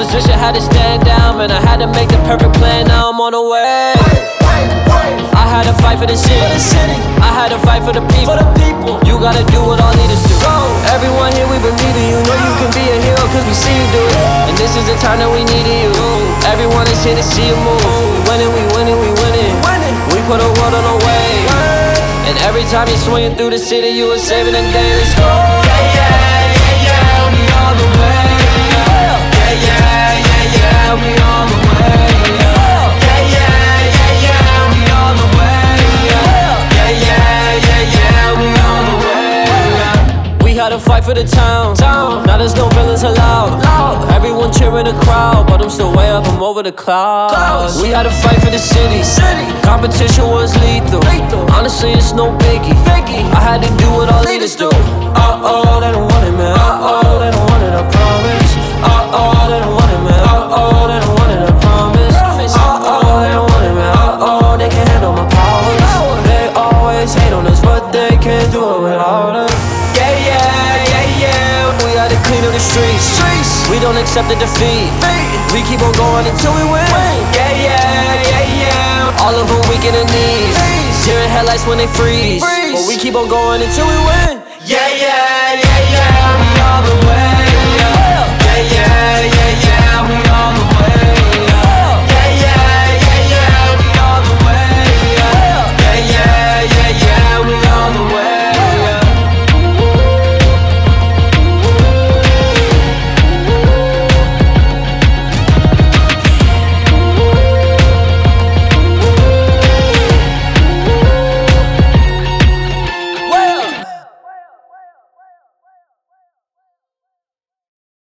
Opposition had to stand down, man, I had to make the perfect plan, now I'm on the way. I had to fight for the city, I had to fight for the people. You gotta do what all leaders do. Everyone here, we believe in you. Know you can be a hero cause we see you do it. And this is the time that we needed you. Everyone is here to see you move. We winning, we winning, we winning. We put a world on the way. And every time you're swinging through the city, you are saving the day. Let's go. Yeah, yeah, yeah, yeah, we on the way. Yeah, yeah, yeah, yeah, we on the way. Yeah, yeah, yeah, yeah, we on the way. Yeah, yeah, yeah, yeah, we on the way. We had to fight for the town. Now there's no villains allowed. Everyone cheering the crowd, but I'm still way up, I'm over the clouds. We had to fight for the city. Competition was lethal. Honestly, it's no biggie. I had to do what all leaders do. Uh-oh, they don't want it, man. Uh-oh, they don't want it, I promise. Uh-oh, they don't want it, man. Uh-oh, they don't want it, I promise. Uh-oh, they don't want it, man. Uh-oh, they can't handle my powers. They always hate on us, but they can't do it without us. Yeah, yeah, yeah, yeah. We gotta clean up the streets. We don't accept the defeat. We keep on going until we win. Yeah, yeah, yeah, yeah. All of them weak in the knees. Tearing headlights when they freeze. But we keep on going until we win.